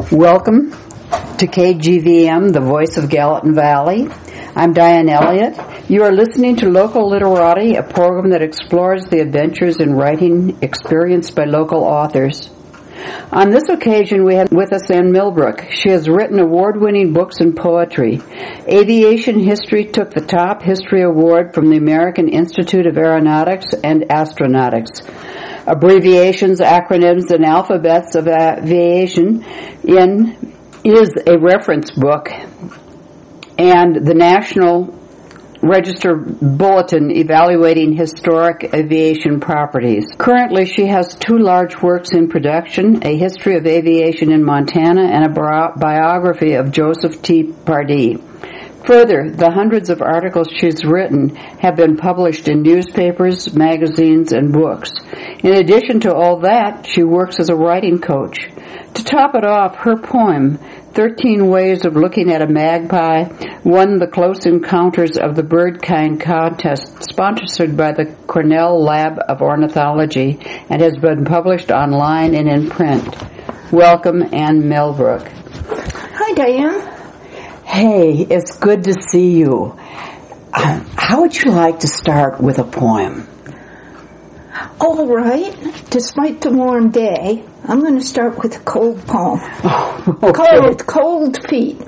Welcome to KGVM, the voice of Gallatin Valley. I'm Diane Elliott. You are listening to Local Literati, a program that explores the adventures in writing experienced by local authors. On this occasion, we have with us Ann Millbrook. She has written award-winning books and poetry. Aviation history took the top history award from the American Institute of Aeronautics and Astronautics. Abbreviations, acronyms, and alphabets of aviation is a reference book, and the National Register Bulletin evaluating historic aviation properties. Currently, she has two large works in production, A History of Aviation in Montana and a biography of Joseph T. Pardee. Further, the hundreds of articles she's written have been published in newspapers, magazines, and books. In addition to all that, she works as a writing coach. To top it off, her poem, 13 Ways of Looking at a Magpie, won the Close Encounters of the Bird Kind contest sponsored by the Cornell Lab of Ornithology and has been published online and in print. Welcome, Ann Millbrook. Hi, Diane. Hey, it's good to see you. How would you like to start with a poem? All right. Despite the warm day, I'm going to start with a cold poem. Oh, okay. Cold Feet.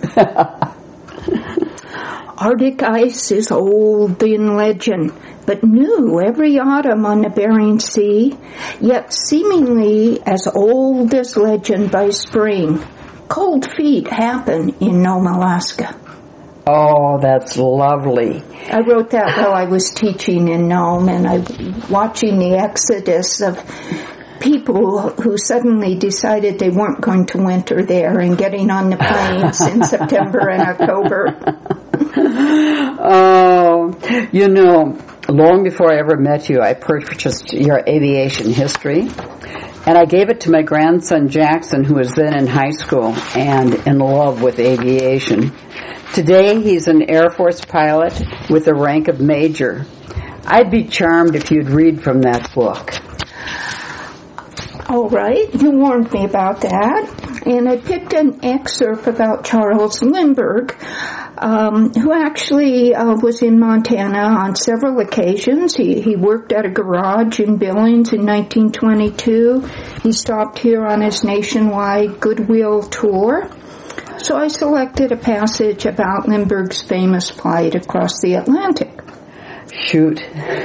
Arctic ice is old in legend, but new every autumn on the Bering Sea, yet seemingly as old as legend by spring. Cold feet happen in Nome, Alaska. Oh, that's lovely. I wrote that while I was teaching in Nome, and I was watching the exodus of people who suddenly decided they weren't going to winter there and getting on the planes in September and October. Oh, you know, long before I ever met you, I purchased your aviation history. And I gave it to my grandson Jackson, who was then in high school and in love with aviation. Today, he's an Air Force pilot with the rank of major. I'd be charmed if you'd read from that book. All right, you warned me about that. And I picked an excerpt about Charles Lindbergh, who actually was in Montana on several occasions. He worked at a garage in Billings in 1922. He stopped here on his nationwide Goodwill tour. So I selected a passage about Lindbergh's famous flight across the Atlantic. Shoot.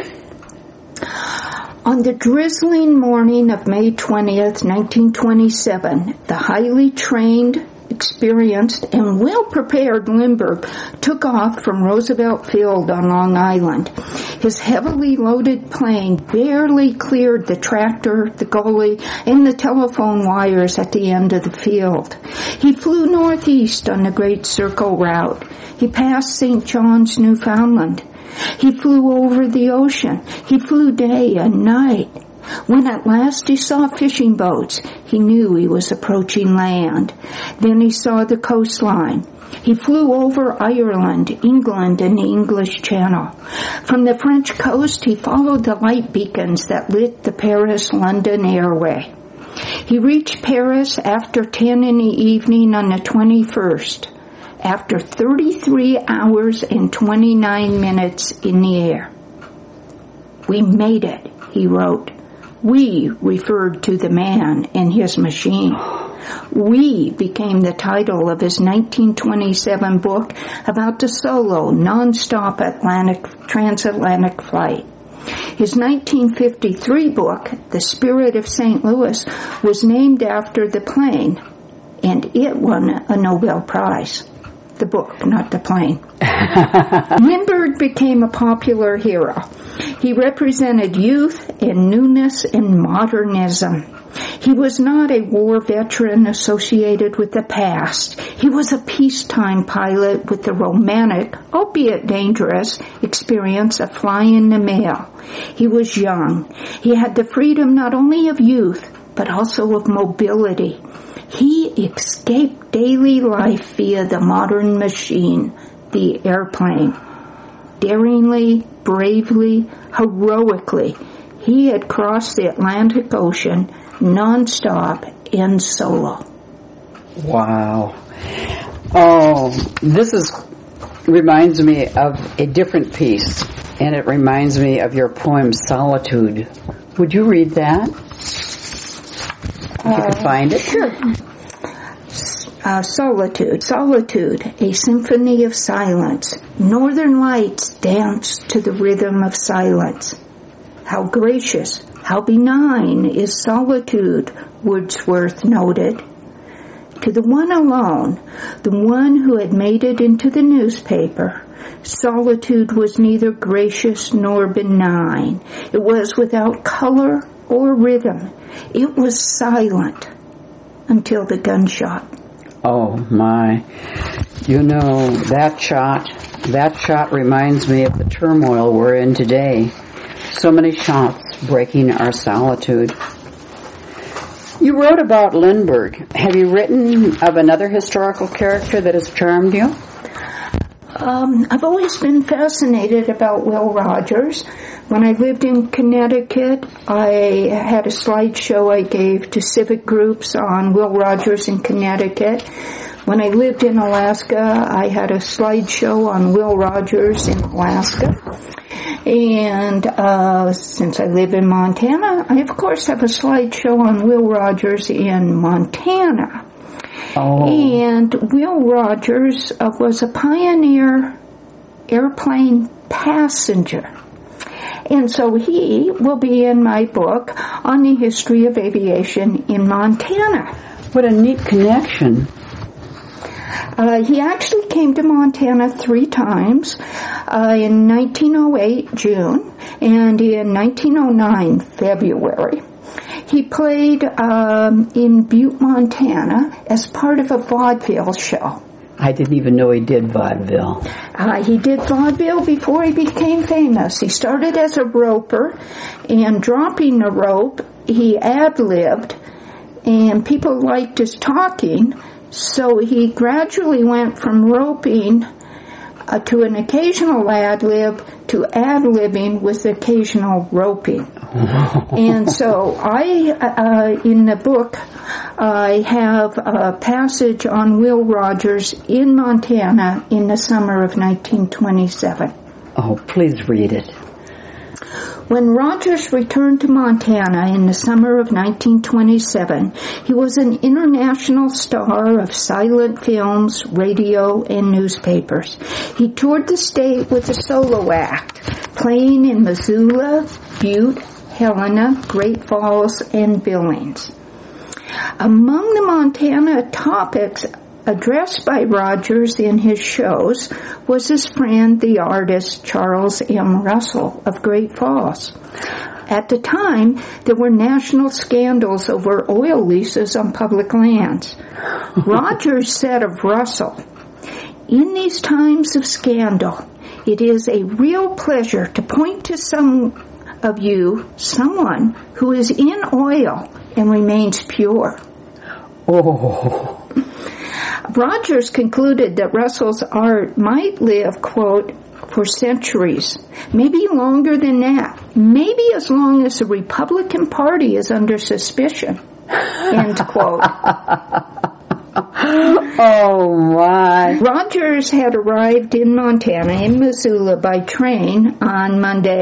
On the drizzling morning of May 20th, 1927, the highly trained, experienced, and well-prepared Lindbergh took off from Roosevelt Field on Long Island. His heavily loaded plane barely cleared the tractor, the gully, and the telephone wires at the end of the field. He flew northeast on the Great Circle route. He passed St. John's, Newfoundland. He flew over the ocean. He flew day and night. When at last he saw fishing boats, he knew he was approaching land. Then he saw the coastline. He flew over Ireland, England, and the English Channel. From the French coast, he followed the light beacons that lit the Paris-London airway. He reached Paris after 10 in the evening on the 21st. After 33 hours and 29 minutes in the air. We made it, he wrote. We referred to the man and his machine. We became the title of his 1927 book about the solo, non-stop transatlantic flight. His 1953 book, The Spirit of St. Louis, was named after the plane, and it won a Nobel Prize. The book, not the plane. Lindbergh became a popular hero. He represented youth and newness and modernism. He was not a war veteran associated with the past. He was a peacetime pilot with the romantic, albeit dangerous, experience of flying the mail. He was young. He had the freedom not only of youth, but also of mobility. He escaped daily life via the modern machine, the airplane. Daringly, bravely, heroically, he had crossed the Atlantic Ocean non-stop and solo. Wow. Oh, this reminds me of a different piece, and it reminds me of your poem, Solitude. Would you read that? If you could find it. Sure. Solitude. Solitude, a symphony of silence. Northern lights dance to the rhythm of silence. How gracious, how benign is solitude, Wordsworth noted. To the one alone, the one who had made it into the newspaper, solitude was neither gracious nor benign. It was without color or rhythm. It was silent until the gunshot. Oh, my. You know, that shot reminds me of the turmoil we're in today. So many shots breaking our solitude. You wrote about Lindbergh. Have you written of another historical character that has charmed you? I've always been fascinated about Will Rogers. When I lived in Connecticut, I had a slideshow I gave to civic groups on Will Rogers in Connecticut. When I lived in Alaska, I had a slideshow on Will Rogers in Alaska. And since I live in Montana, I of course have a slideshow on Will Rogers in Montana. Oh. And Will Rogers was a pioneer airplane passenger. And so he will be in my book on the history of aviation in Montana. What a neat connection. He actually came to Montana 3 times, in 1908, June, and in 1909, February. He played in Butte, Montana, as part of a vaudeville show. I didn't even know he did vaudeville. He did vaudeville before he became famous. He started as a roper, and dropping the rope, he ad-libbed, and people liked his talking, so he gradually went from roping to an occasional ad-lib to ad-libbing with occasional roping. And so in the book, I have a passage on Will Rogers in Montana in the summer of 1927. Oh, please read it. When Rogers returned to Montana in the summer of 1927, he was an international star of silent films, radio, and newspapers. He toured the state with a solo act, playing in Missoula, Butte, Helena, Great Falls, and Billings. Among the Montana topics addressed by Rogers in his shows was his friend, the artist Charles M. Russell of Great Falls. At the time, there were national scandals over oil leases on public lands. Rogers said of Russell, "In these times of scandal, it is a real pleasure to point to someone who is in oil and remains pure." Oh. Rogers concluded that Russell's art might live, quote, for centuries, maybe longer than that, maybe as long as the Republican Party is under suspicion, end quote. Oh, my. Rogers had arrived in Montana, in Missoula, by train on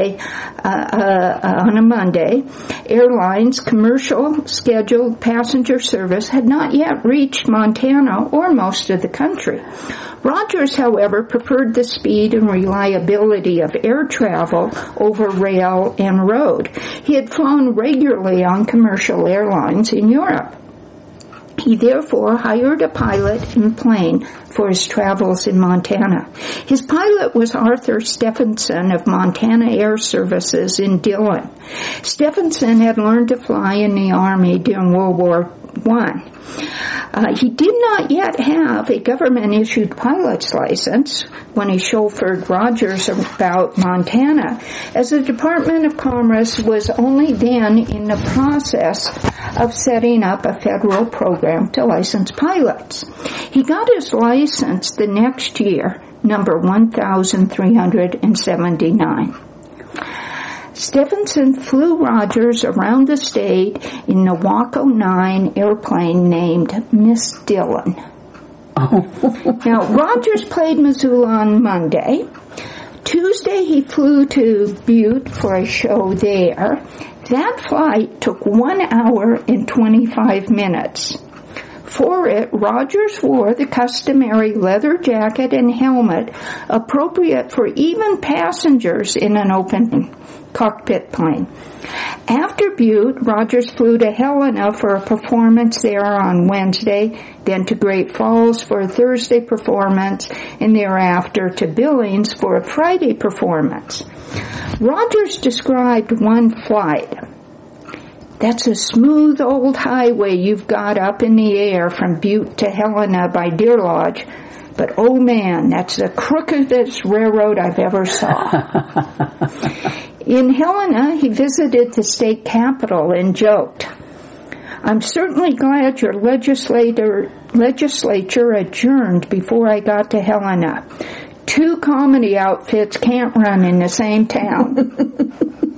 a Monday. Airlines' commercial scheduled passenger service had not yet reached Montana or most of the country. Rogers, however, preferred the speed and reliability of air travel over rail and road. He had flown regularly on commercial airlines in Europe. He therefore hired a pilot and plane for his travels in Montana. His pilot was Arthur Stephenson of Montana Air Services in Dillon. Stephenson had learned to fly in the Army during World War I. He did not yet have a government-issued pilot's license when he chauffeured Rogers about Montana, as the Department of Commerce was only then in the process of setting up a federal program to license pilots. He got his license the next year, number 1,379. Stephenson flew Rogers around the state in the Waco 9 airplane named Miss Dillon. Oh. Now, Rogers played Missoula on Monday. Tuesday, he flew to Butte for a show there. That flight took 1 hour and 25 minutes. For it, Rogers wore the customary leather jacket and helmet appropriate for even passengers in an open cockpit plane. After Butte, Rogers flew to Helena for a performance there on Wednesday, then to Great Falls for a Thursday performance, and thereafter to Billings for a Friday performance. Rogers described one flight. That's a smooth old highway you've got up in the air from Butte to Helena by Deer Lodge. But, oh man, that's the crookedest railroad I've ever saw. In Helena, he visited the state capitol and joked, I'm certainly glad your legislature adjourned before I got to Helena. 2 comedy outfits can't run in the same town.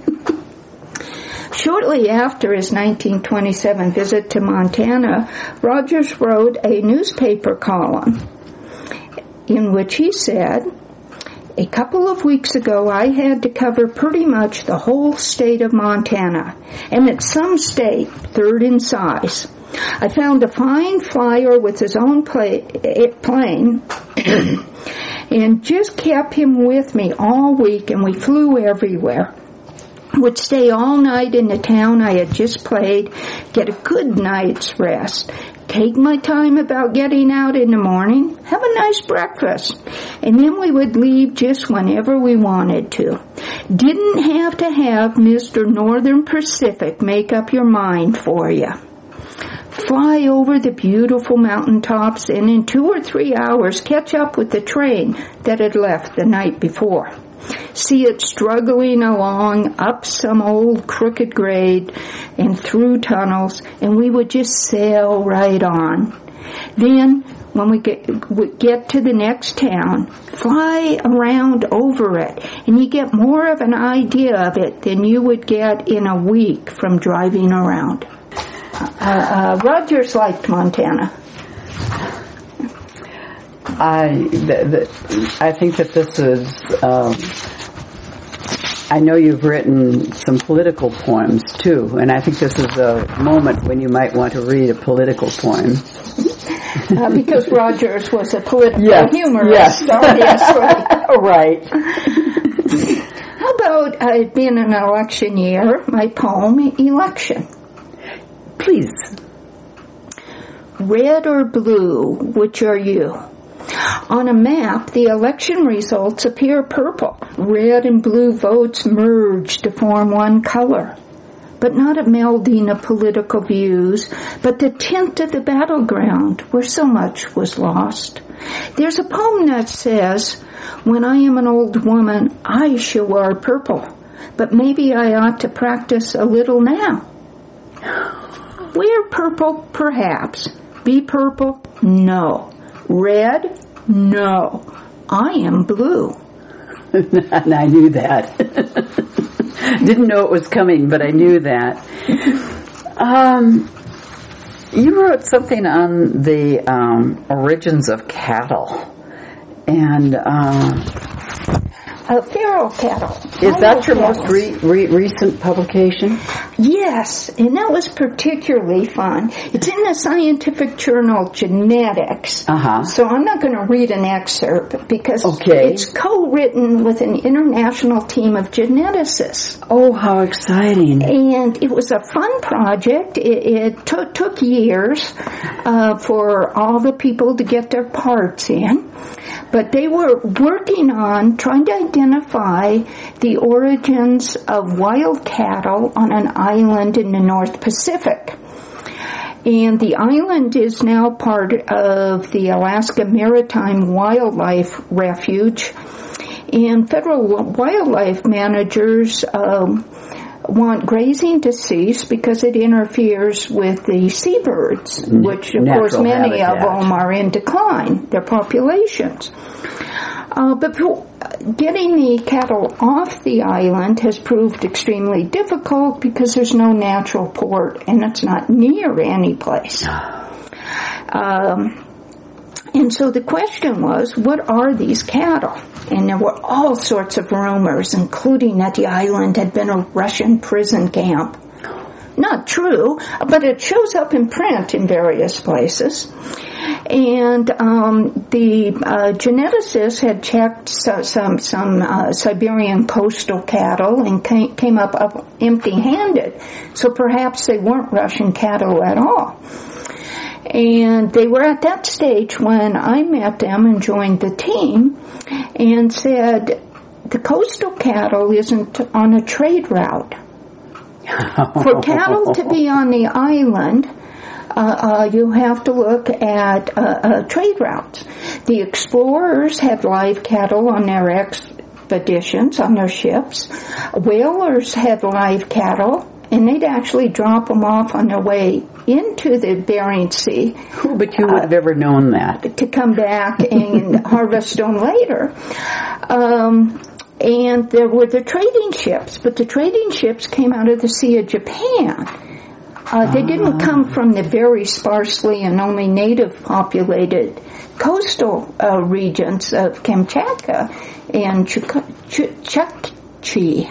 Shortly after his 1927 visit to Montana, Rogers wrote a newspaper column in which he said, a couple of weeks ago I had to cover pretty much the whole state of Montana, and it's some state, 3rd in size. I found a fine flyer with his own plane and just kept him with me all week, and we flew everywhere. Would stay all night in the town I had just played, get a good night's rest, take my time about getting out in the morning, have a nice breakfast, and then we would leave just whenever we wanted to. Didn't have to have Mr. Northern Pacific make up your mind for you. Fly over the beautiful mountaintops and in 2 or 3 hours catch up with the train that had left the night before. See it struggling along up some old crooked grade and through tunnels, and we would just sail right on. Then, when we get to the next town, fly around over it, and you get more of an idea of it than you would get in a week from driving around. Rogers liked Montana. I think that this is, I know you've written some political poems too, and I think this is a moment when you might want to read a political poem. Because Rogers was a political Yes. humorist, obviously. Right. How about, it being an election year, my poem, Election. Please. Red or blue, which are you? On a map, the election results appear purple. Red and blue votes merge to form one color. But not a melding of political views, but the tint of the battleground where so much was lost. There's a poem that says, when I am an old woman, I shall wear purple, but maybe I ought to practice a little now. Wear purple, perhaps. Be purple? No. Red? No. I am blue. And I knew that. Didn't know it was coming, but I knew that. You wrote something on the origins of cattle. And feral cattle. Is that your most recent publication? Yes, and that was particularly fun. It's in the scientific journal Genetics. So I'm not going to read an excerpt because it's co-written with an international team of geneticists. Oh, how exciting. And it was a fun project. It took years for all the people to get their parts in. But they were working on trying to identify the origins of wild cattle on an island in the North Pacific. And the island is now part of the Alaska Maritime Wildlife Refuge. And federal wildlife managers want grazing to cease because it interferes with the seabirds, which, of course, many of them are in decline, their populations. But getting the cattle off the island has proved extremely difficult because there's no natural port and it's not near any place. And so the question was, what are these cattle? And there were all sorts of rumors, including that the island had been a Russian prison camp. Not true, but it shows up in print in various places. And the geneticists had checked some Siberian coastal cattle and came up empty-handed. So perhaps they weren't Russian cattle at all. And they were at that stage when I met them and joined the team and said, the coastal cattle isn't on a trade route. For cattle to be on the island, you have to look at trade routes. The explorers had live cattle on their expeditions, on their ships. Whalers had live cattle, and they'd actually drop them off on their way into the Bering Sea. But you would have ever known that. To come back and harvest them later. And there were the trading ships, but the trading ships came out of the Sea of Japan. They didn't come from the very sparsely and only native populated coastal regions of Kamchatka and Chukchi.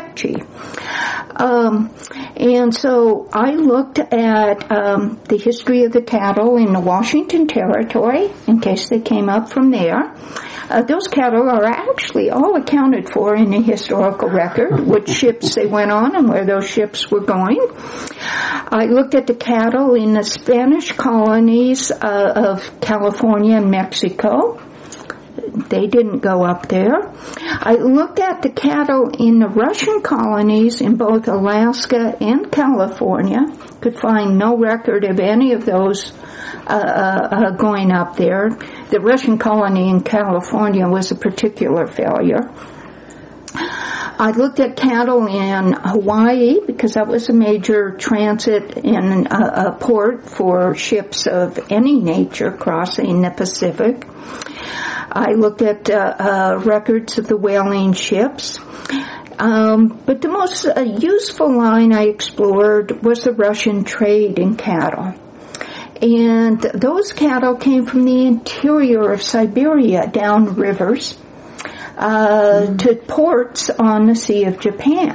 And so I looked at the history of the cattle in the Washington Territory, in case they came up from there. Those cattle are actually all accounted for in the historical record, which ships they went on and where those ships were going. I looked at the cattle in the Spanish colonies of California and Mexico. They didn't go up there. I looked at the cattle in the Russian colonies in both Alaska and California. Could find no record of any of those going up there. The Russian colony in California was a particular failure. I looked at cattle in Hawaii because that was a major transit and a port for ships of any nature crossing the Pacific. I looked at records of the whaling ships. But the most useful line I explored was the Russian trade in cattle. And those cattle came from the interior of Siberia down rivers to ports on the Sea of Japan.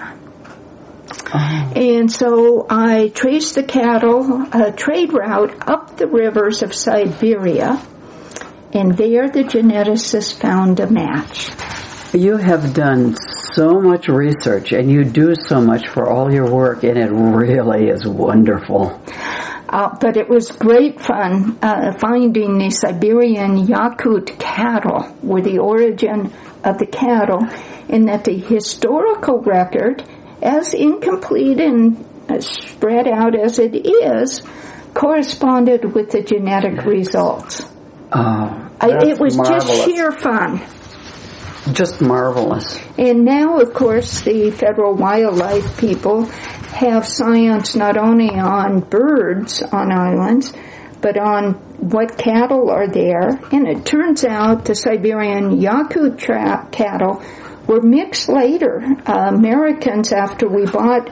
And so I traced the cattle trade route up the rivers of Siberia, and there the geneticists found a match. You have done so much research, and you do so much for all your work, and it really is wonderful. But it was great fun finding the Siberian Yakut cattle were the origin of the cattle, and that the historical record, as incomplete and spread out as it is, corresponded with the genetic results. It was marvelous. Just sheer fun. Just marvelous. And now, of course, the federal wildlife people have science not only on birds on islands, but on what cattle are there. And it turns out the Siberian Yakut cattle were mixed later. Americans, after we bought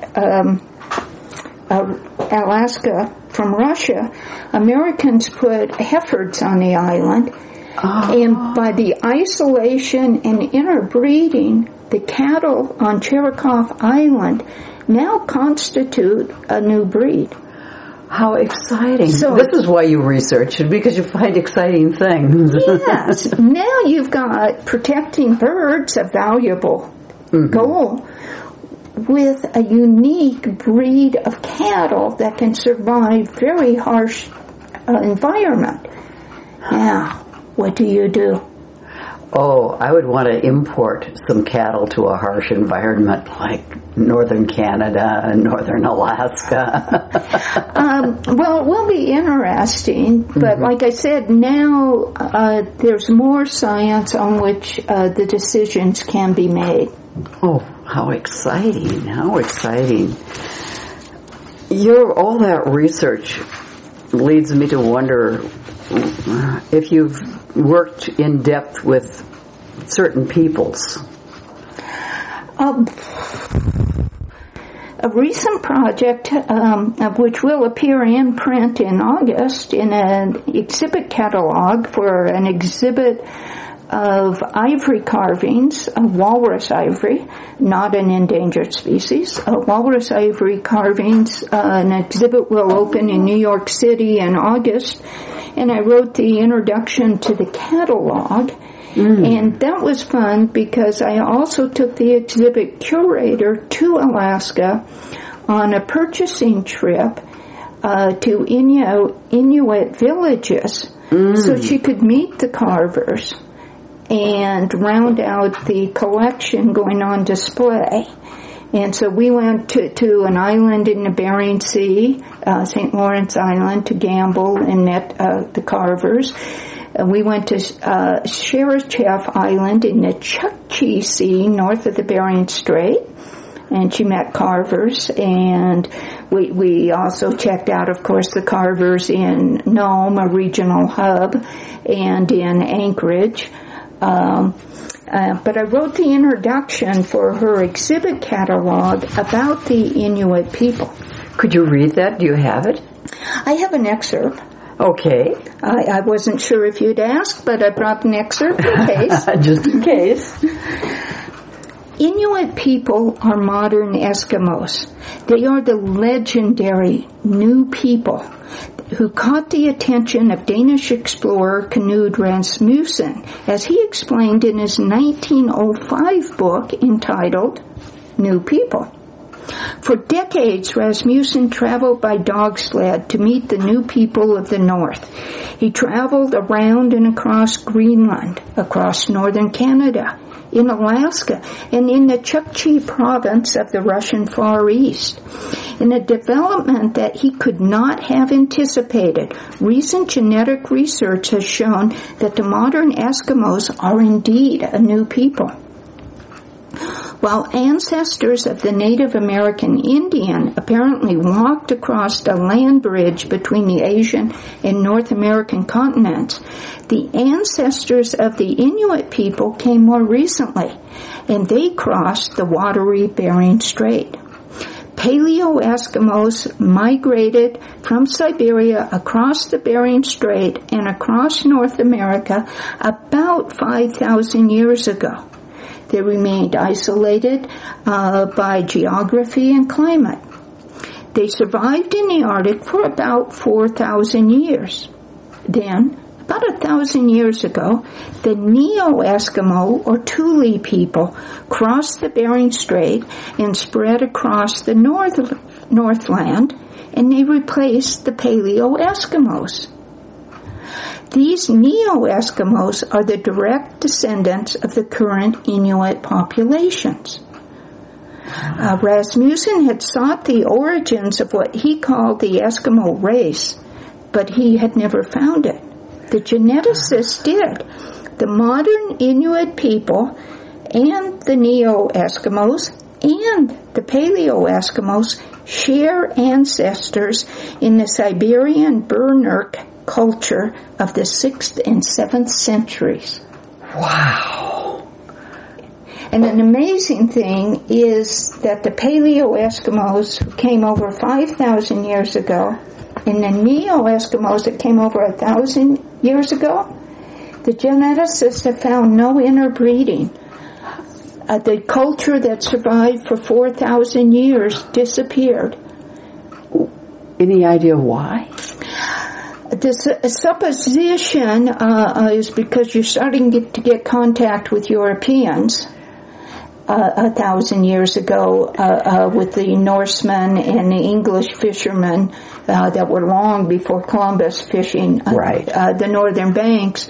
Alaska from Russia, Americans put heifers on the island. And by the isolation and interbreeding, the cattle on Cherikov Island now constitute a new breed. How exciting. So, this is why you research it, because you find exciting things. Yes. Now you've got protecting birds, a valuable goal, with a unique breed of cattle that can survive very harsh environment. Now, what do you do? Oh, I would want to import some cattle to a harsh environment like northern Canada and northern Alaska. Well, it will be interesting, but like I said, now there's more science on which the decisions can be made. Oh, how exciting, how exciting. All that research leads me to wonder if you've worked in depth with certain peoples? A recent project, which will appear in print in August in an exhibit catalog for an exhibit of ivory carvings, of walrus ivory, not an endangered species. Walrus ivory carvings, an exhibit will open in New York City in August, and I wrote the introduction to the catalog. And that was fun because I also took the exhibit curator to Alaska on a purchasing trip to Inuit villages so she could meet the carvers and round out the collection going on display. And so we went to an island in the Bering Sea, St. Lawrence Island, to gamble and met the carvers. We went to Sherachef Island in the Chukchi Sea, north of the Bering Strait, and she met carvers. And we also checked out, of course, the carvers in Nome, a regional hub, and in Anchorage. But I wrote the introduction for her exhibit catalog about the Inuit people. Could you read that? Do you have it? I have an excerpt. Okay. I wasn't sure if you'd ask, but I brought an excerpt in case. Just in case. Inuit people are modern Eskimos. They are the legendary new people who caught the attention of Danish explorer Knud Rasmussen, as he explained in his 1905 book entitled New People. For decades, Rasmussen traveled by dog sled to meet the new people of the North. He traveled around and across Greenland, across northern Canada, in Alaska, and in the Chukchi province of the Russian Far East. In a development that he could not have anticipated, recent genetic research has shown that the modern Eskimos are indeed a new people. While ancestors of the Native American Indian apparently walked across the land bridge between the Asian and North American continents, the ancestors of the Inuit people came more recently, and they crossed the watery Bering Strait. Paleo-Eskimos migrated from Siberia across the Bering Strait and across North America about 5,000 years ago. They remained isolated by geography and climate. They survived in the Arctic for about 4,000 years. Then, about 1,000 years ago, the Neo-Eskimo or Thule people crossed the Bering Strait and spread across the Northland, and they replaced the Paleo-Eskimos. These Neo-Eskimos are the direct descendants of the current Inuit populations. Rasmussen had sought the origins of what he called the Eskimo race, but he had never found it. The geneticists did. The modern Inuit people and the Neo-Eskimos and the Paleo-Eskimos share ancestors in the Siberian Burnurk culture of the 6th and 7th centuries. Wow. And an amazing thing is that the Paleo-Eskimos who came over 5,000 years ago and the Neo-Eskimos that came over 1,000 years ago, the geneticists have found no interbreeding. The culture that survived for 4,000 years disappeared. Any idea why? The supposition is because you're starting to get contact with Europeans 1,000 years ago with the Norsemen and the English fishermen that were long before Columbus fishing the northern banks.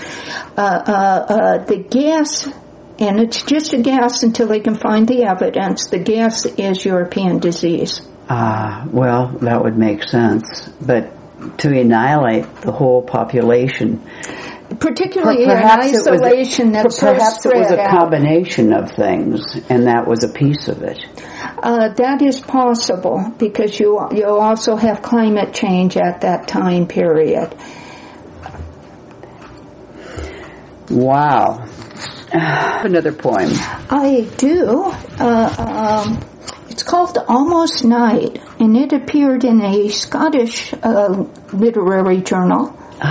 The guess, and it's just a guess until they can find the evidence, the guess is European disease. Well, that would make sense. But to annihilate the whole population, particularly in isolation, perhaps it was a combination of things, and that was a piece of it. That is possible because you also have climate change at that time period. Wow. Another poem. I do. It's called Almost Night, and it appeared in a Scottish literary journal,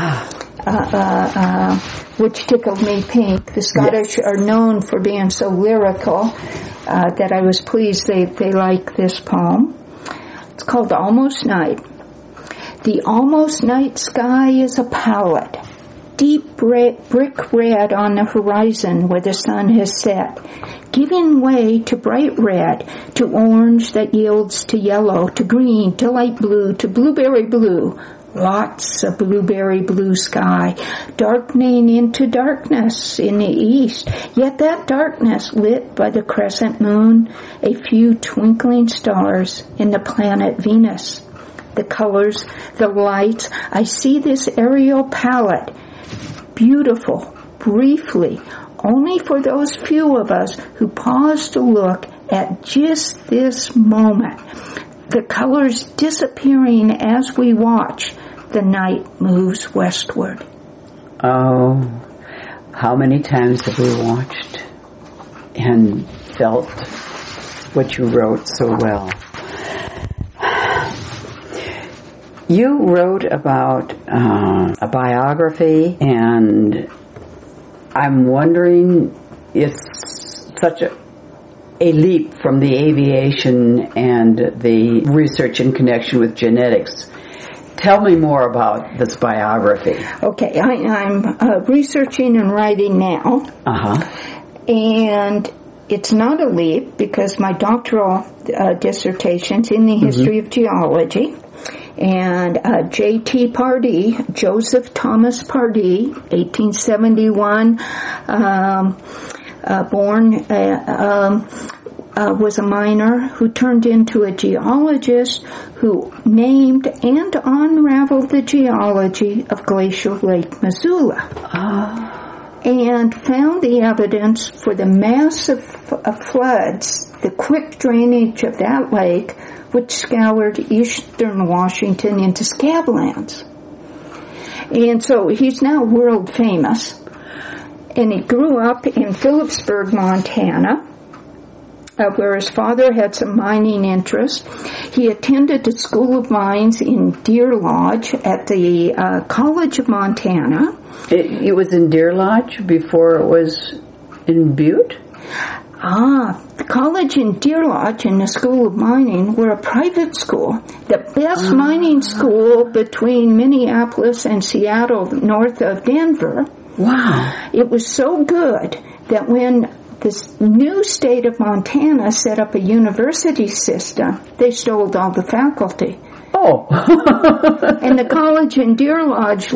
which tickled me pink. The Scottish are known for being so lyrical that I was pleased they like this poem. It's called Almost Night. The almost night sky is a palette, deep brick red on the horizon where the sun has set, giving way to bright red, to orange that yields to yellow, to green, to light blue, to blueberry blue. Lots of blueberry blue sky, darkening into darkness in the east, yet that darkness lit by the crescent moon, a few twinkling stars in the planet Venus. The colors, the lights, I see this aerial palette, beautiful, briefly, only for those few of us who pause to look at just this moment. The colors disappearing as we watch. The night moves westward. Oh, how many times have we watched and felt what you wrote so well? You wrote about a biography, and I'm wondering, it's such a leap from the aviation and the research in connection with genetics. Tell me more about this biography. Okay, I'm researching and writing now. And it's not a leap because my doctoral dissertation's in the history of geology. And J.T. Pardee, Joseph Thomas Pardee, 1871, born, was a miner who turned into a geologist who named and unraveled the geology of Glacial Lake Missoula. And found the evidence for the massive floods, the quick drainage of that lake, which scoured eastern Washington into scablands. And so he's now world famous. And he grew up in Phillipsburg, Montana, where his father had some mining interest. He attended the School of Mines in Deer Lodge at the College of Montana. It was in Deer Lodge before it was in Butte? The college in Deer Lodge and the School of Mining were a private school. The best mining school between Minneapolis and Seattle, north of Denver. Wow. It was so good that when this new state of Montana set up a university system, they stole all the faculty. Oh. And the college in Deer Lodge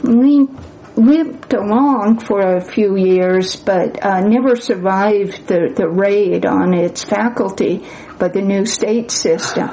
limped along for a few years, but never survived the raid on its faculty by the new state system.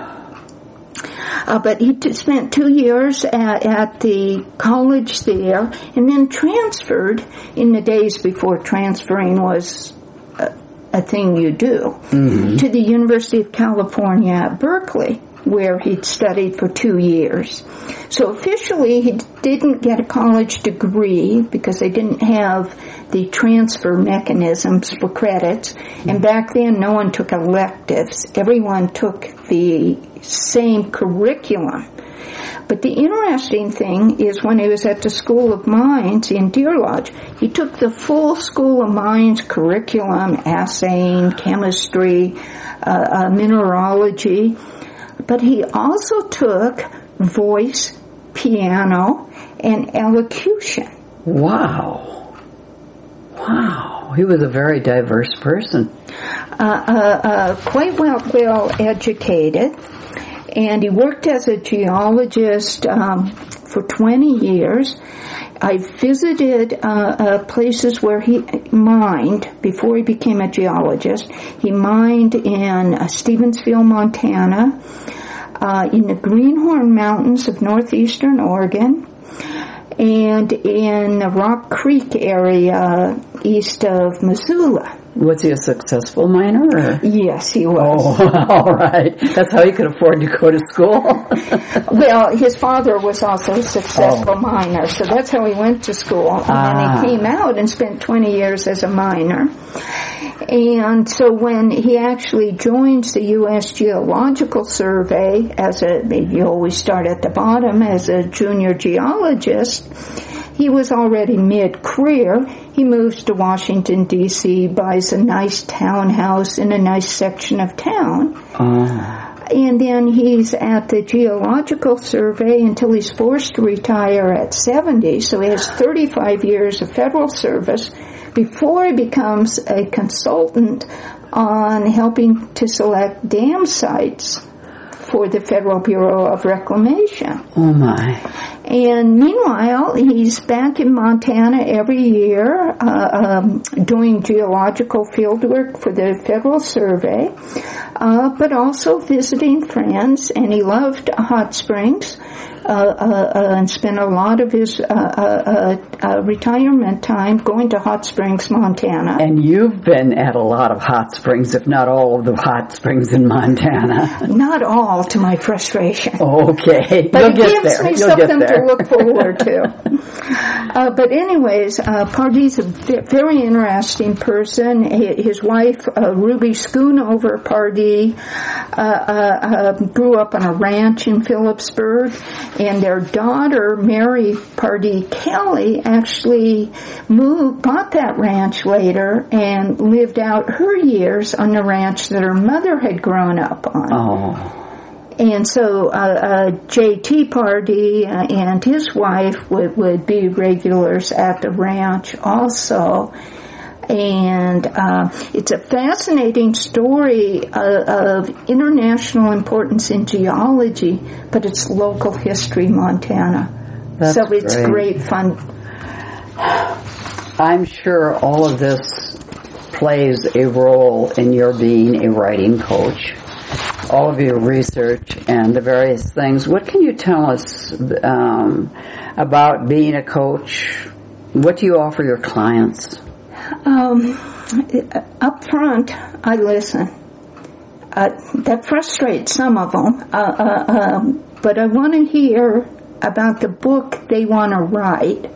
But he spent 2 years at the college there, and then transferred in the days before transferring was a thing you do, to the University of California at Berkeley, where he'd studied for 2 years. So officially he didn't get a college degree because they didn't have the transfer mechanisms for credits. And back then no one took electives. Everyone took the same curriculum. But the interesting thing is when he was at the School of Mines in Deer Lodge, he took the full School of Mines curriculum, assaying, chemistry, mineralogy, but he also took voice, piano, and elocution. Wow. Wow. He was a very diverse person. Quite well educated. And he worked as a geologist for 20 years. I visited places where he mined before he became a geologist. He mined in Stevensville, Montana, in the Greenhorn Mountains of northeastern Oregon, and in the Rock Creek area east of Missoula. Was he a successful miner? Or? Yes, he was. Oh, all right. That's how he could afford to go to school? Well, his father was also a successful miner, so that's how he went to school. And then he came out and spent 20 years as a miner. And so when he actually joins the U.S. Geological Survey, you always start at the bottom, as a junior geologist, he was already mid-career. He moves to Washington, D.C., buys a nice townhouse in a nice section of town. And then he's at the Geological Survey until he's forced to retire at 70. So he has 35 years of federal service before he becomes a consultant on helping to select dam sites for the Federal Bureau of Reclamation. Oh, my. And meanwhile, he's back in Montana every year doing geological fieldwork for the Federal Survey, but also visiting friends, and he loved hot springs and spent a lot of his retirement time going to Hot Springs, Montana. And you've been at a lot of hot springs, if not all of the hot springs in Montana. Not all, to my frustration. Okay. But it gives me something to look forward to. But anyways, Pardee's a very interesting person. His wife, Ruby Schoonover Pardee, grew up on a ranch in Phillipsburg, and their daughter, Mary Pardee Kelly, actually bought that ranch later and lived out her years on the ranch that her mother had grown up on. Oh. And so J.T. Pardee and his wife would be regulars at the ranch also. And it's a fascinating story of international importance in geology, but it's local history, Montana. That's so it's great fun. I'm sure all of this plays a role in your being a writing coach. All of your research and the various things. What can you tell us about being a coach? What do you offer your clients? Up front, I listen. That frustrates some of them, but I want to hear about the book they want to write,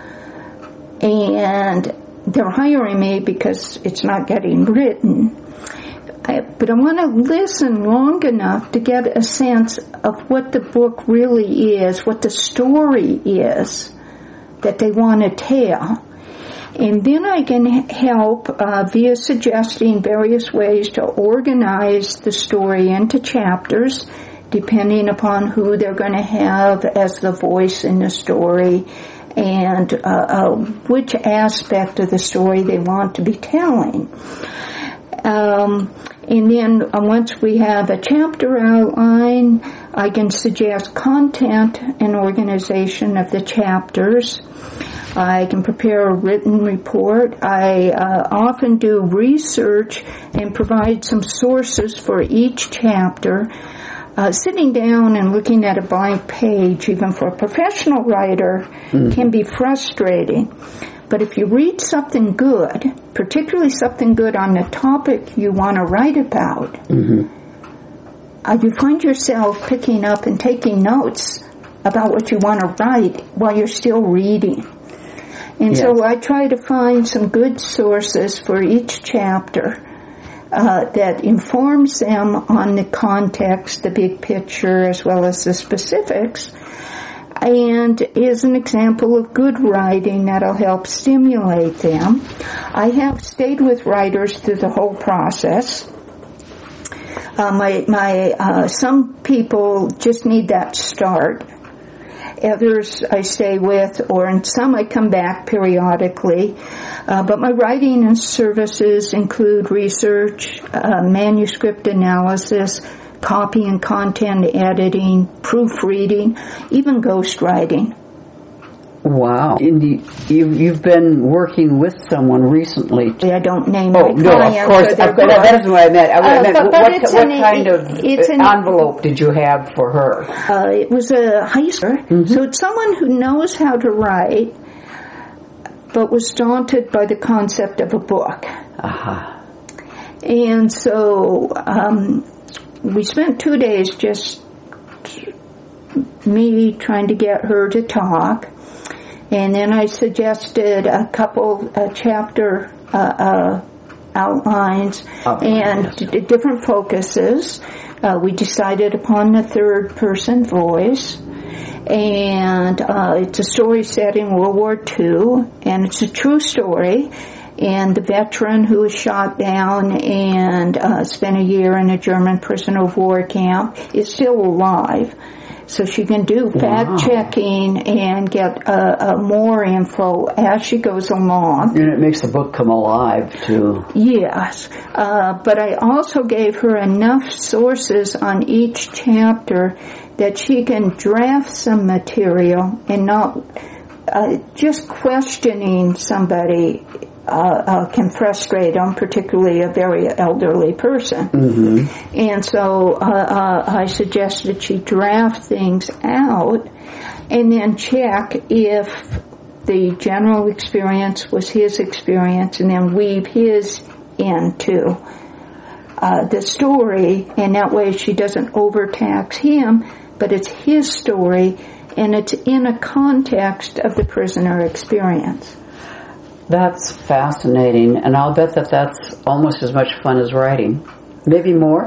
and they're hiring me because it's not getting written. But I want to listen long enough to get a sense of what the book really is, what the story is that they want to tell. And then I can help via suggesting various ways to organize the story into chapters, depending upon who they're going to have as the voice in the story and which aspect of the story they want to be telling. And then once we have a chapter outline, I can suggest content and organization of the chapters. I can prepare a written report. I often do research and provide some sources for each chapter. Sitting down and looking at a blank page, even for a professional writer, can be frustrating. But if you read something good, particularly something good on the topic you want to write about, you find yourself picking up and taking notes about what you want to write while you're still reading. And so I try to find some good sources for each chapter that informs them on the context, the big picture, as well as the specifics, and is an example of good writing that'll help stimulate them. I have stayed with writers through the whole process. Some people just need that start. Others I stay with, or in some I come back periodically. But my writing and services include research, manuscript analysis, copy and content editing, proofreading, even ghostwriting. Wow. You've been working with someone recently. I don't name my clients. No, of course. That isn't what I meant. What kind of envelope did you have for her? It was a high schooler. So it's someone who knows how to write, but was daunted by the concept of a book. Uh-huh. And so we spent 2 days just me trying to get her to talk. And then I suggested a couple chapter outlines and different focuses. We decided upon the third person voice. And it's a story set in World War II, and it's a true story. And the veteran who was shot down and spent a year in a German prisoner of war camp is still alive. So she can do fact-checking and get more info as she goes along. And it makes the book come alive, too. Yes. But I also gave her enough sources on each chapter that she can draft some material and not just questioning somebody can frustrate them, particularly a very elderly person. Mm-hmm. And so I suggested she draft things out and then check if the general experience was his experience, and then weave his into the story, and that way she doesn't overtax him, but it's his story, and it's in a context of the prisoner experience. That's fascinating, and I'll bet that that's almost as much fun as writing. Maybe more.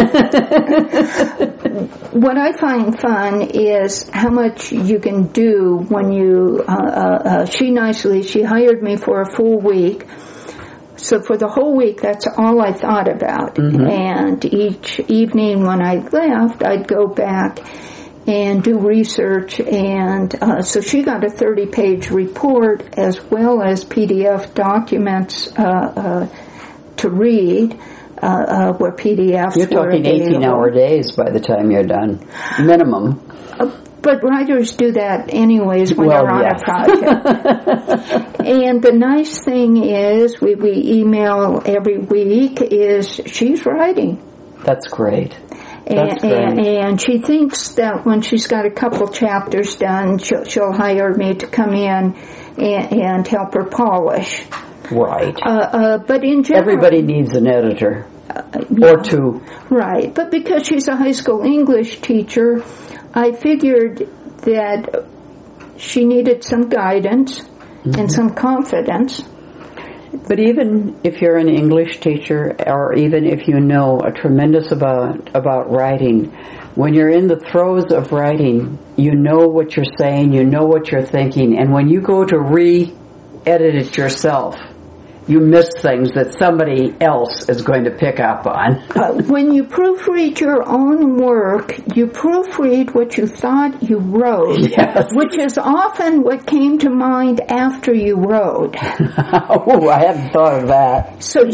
What I find fun is how much you can do when you, she hired me for a full week. So for the whole week, that's all I thought about. Mm-hmm. And each evening when I left, I'd go back and do research, and so she got a 30-page report as well as PDF documents to read, where PDFs You're talking 18-hour days by the time you're done, minimum. But writers do that anyways when they're on a project. And the nice thing is, we email every week, is she's writing. That's great. And she thinks that when she's got a couple chapters done, she'll hire me to come in and help her polish. Right. But in general, everybody needs an editor or two. Right. But because she's a high school English teacher, I figured that she needed some guidance and some confidence. But even if you're an English teacher, or even if you know a tremendous about writing, when you're in the throes of writing, you know what you're saying, you know what you're thinking, and when you go to re-edit it yourself, you miss things that somebody else is going to pick up on. When you proofread your own work, you proofread what you thought you wrote, yes. Which is often what came to mind after you wrote. Oh, I hadn't thought of that. So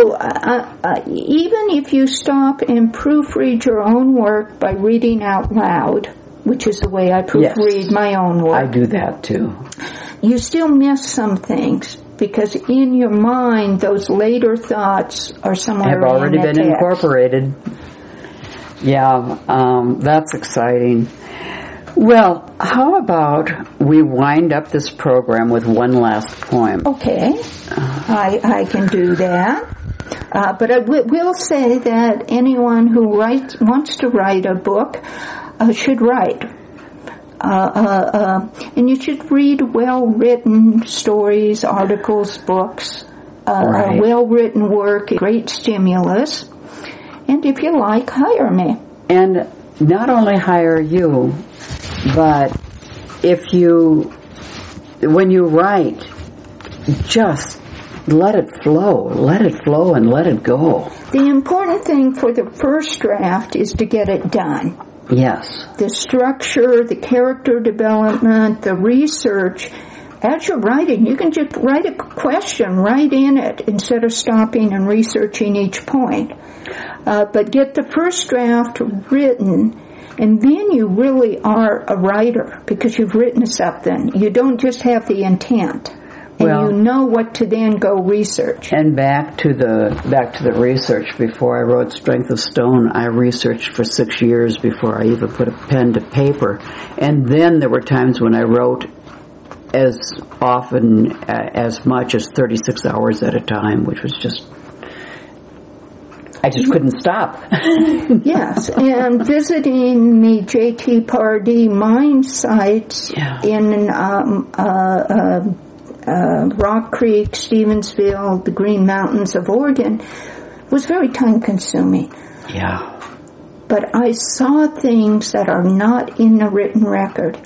even if you stop and proofread your own work by reading out loud, which is the way I proofread my own work. I do that too. You still miss some things, because in your mind, those later thoughts are somewhere have already in the been text. Incorporated. Yeah, that's exciting. Well, how about we wind up this program with one last poem? Okay, I can do that. But I will say that anyone who wants to write a book should write. And you should read well-written stories, articles, books, right. Well-written work, great stimulus. And if you like, hire me. And not only hire you, but when you write, just let it flow and let it go. The important thing for the first draft is to get it done. Yes. The structure, the character development, the research. As you're writing, you can just write a question right in it instead of stopping and researching each point. But get the first draft written, and then you really are a writer because you've written something. You don't just have the intent. And you know what to then go research. And back to the research. Before I wrote Strength of Stone, I researched for 6 years before I even put a pen to paper. And then there were times when I wrote as often as much as 36 hours at a time, which was just, I just couldn't stop. Yes, and visiting the J.T. Pardee mine sites in Rock Creek, Stevensville, the Green Mountains of Oregon was very time-consuming. Yeah. But I saw things that are not in the written record.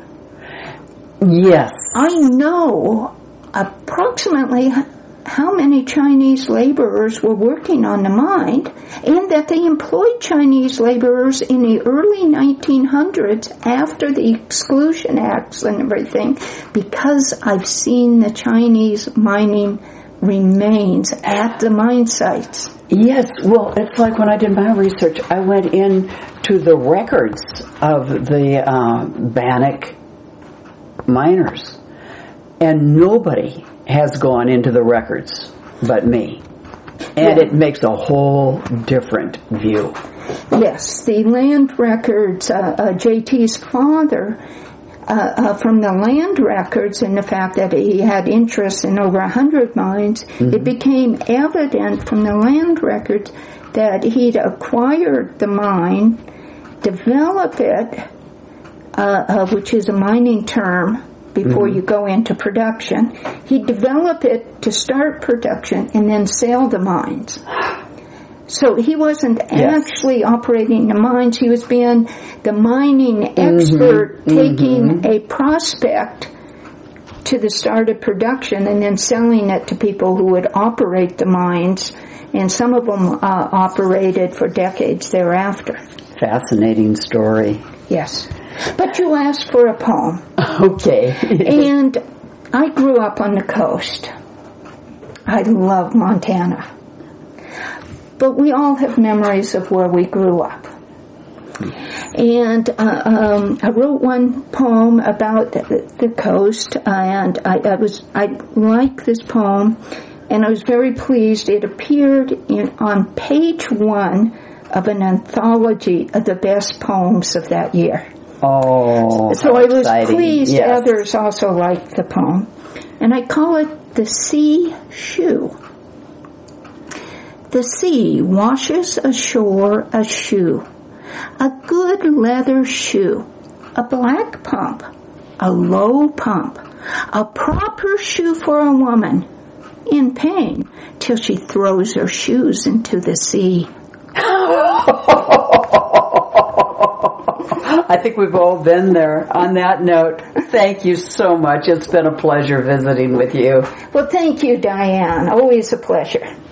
Yes. I know approximately how many Chinese laborers were working on the mine, and that they employed Chinese laborers in the early 1900s after the Exclusion Acts and everything, because I've seen the Chinese mining remains at the mine sites. Yes, well, it's like when I did my research, I went in to the records of the Bannock miners, and nobody has gone into the records but me. And it makes a whole different view. Yes, the land records, JT's father, from the land records and the fact that he had interest in over 100 mines, it became evident from the land records that he'd acquired the mine, develop it, which is a mining term before you go into production. He'd develop it to start production and then sell the mines. So he wasn't actually operating the mines. He was being the mining expert, taking a prospect to the start of production and then selling it to people who would operate the mines. And some of them operated for decades thereafter. Fascinating story. Yes. But you asked for a poem. Okay. And I grew up on the coast. I love Montana. But we all have memories of where we grew up. And I wrote one poem about the coast, and I like this poem, and I was very pleased. It appeared on page 1 of an anthology of the best poems of that year. Oh, so I was pleased yes. Others also liked the poem. And I call it The Sea Shoe. The sea washes ashore a shoe, a good leather shoe, a black pump, a low pump, a proper shoe for a woman, in pain till she throws her shoes into the sea. I think we've all been there. On that note, thank you so much. It's been a pleasure visiting with you. Well, thank you, Diane. Always a pleasure.